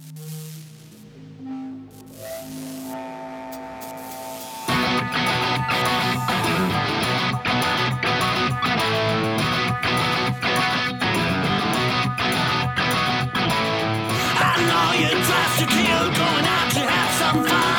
I know you're dressed to kill, going out to have some fun.